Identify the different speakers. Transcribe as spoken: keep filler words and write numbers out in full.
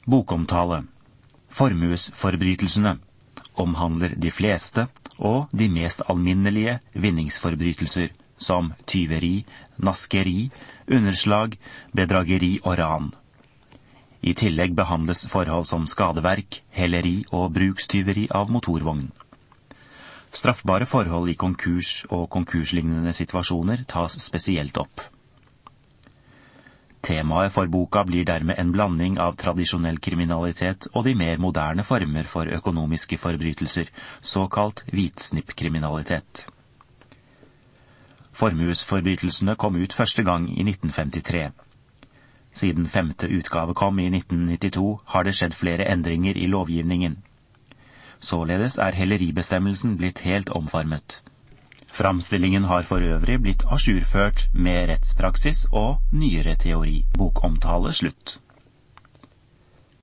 Speaker 1: Bokomtale. Formuesforbrytelsene omhandler de fleste og de mest alminnelige vinningsforbrytelser, som tyveri, naskeri, underslag, bedrageri og ran. I tillegg behandles forhold som skadeverk, heleri og brukstyveri av motorvogn. Straffbare forhold i konkurs og konkurslignende situasjoner tas spesielt opp. Temaet for boka blir dermed en blanding av tradisjonell kriminalitet og de mer moderne former for økonomiske forbrytelser, såkalt hvitsnippkriminalitet. Formuesforbrytelsene kom ut første gang i nitten femtitre. Siden femte utgave kom i nitten nittito, har det skjedd flere endringer i lovgivningen. Således er helleribestemmelsen blitt helt omformet. Framstillingen har for øvrig blitt ajourført med rettspraksis og nyere teori. Bokomtale slutt.